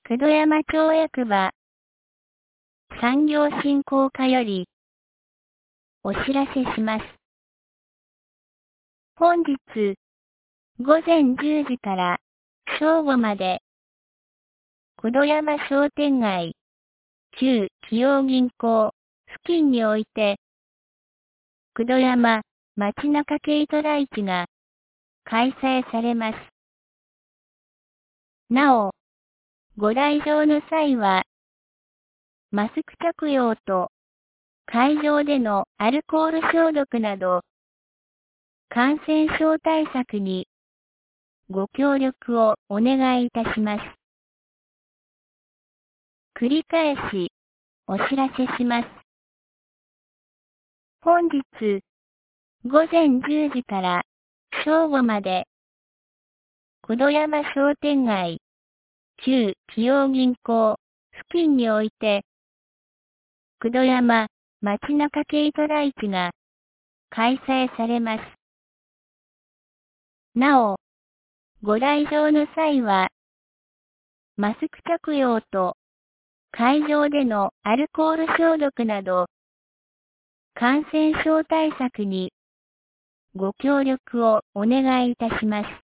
九度山町役場産業振興課よりお知らせします。本日午前10時から正午まで九度山商店街旧紀陽銀行付近において九度山街中軽トラ市が開催されます。なお、ご来場の際はマスク着用と会場でのアルコール消毒など感染症対策にご協力をお願いいたします。繰り返しお知らせします。本日午前10時から正午まで九度山商店街旧紀陽銀行付近において九度山街中軽トラ市が開催されます。なお、ご来場の際はマスク着用と会場でのアルコール消毒など感染症対策にご協力をお願いいたします。